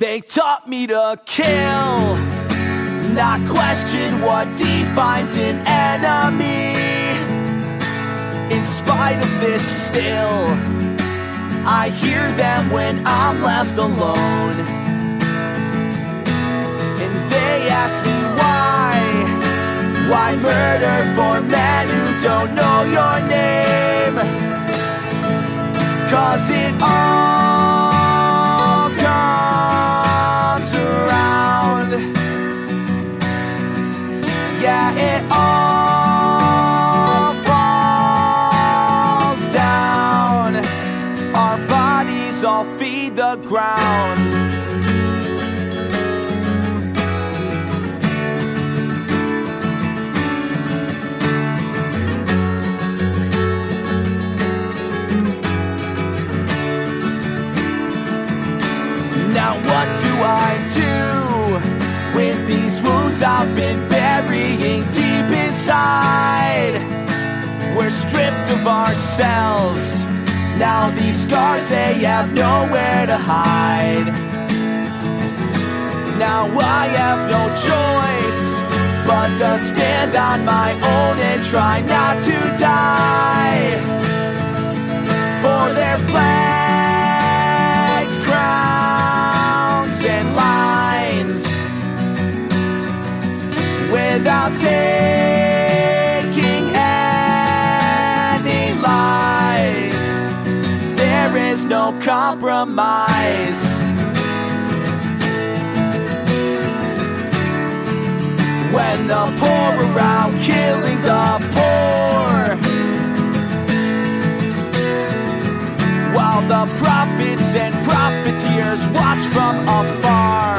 They taught me to kill, not question what defines an enemy. In spite of this still, I hear them when I'm left alone. And they ask me why murder for men who don't know your name? 'Cause it all comes around. Yeah, it all falls down. Our bodies all feed the ground. Now what do I do with these wounds I've been burying deep inside? We're stripped of ourselves. Now these scars, they have nowhere to hide. Now I have no choice but to stand on my own and try not to die. For their flags, crowns, and lines, without taking any lies. There is no compromise. When the poor are out killing the poor, while the prophets and profiteers watch from afar.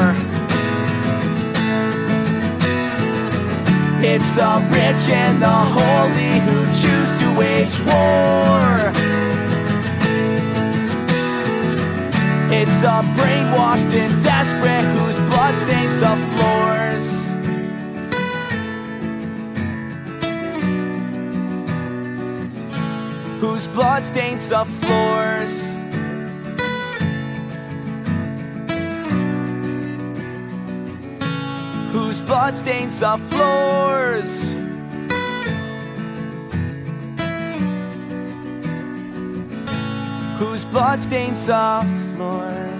It's the rich and the holy who choose to wage war. It's the brainwashed and desperate whose blood stains the floors. Whose blood stains the floors. Whose blood stains the floors. Whose blood stains the floors.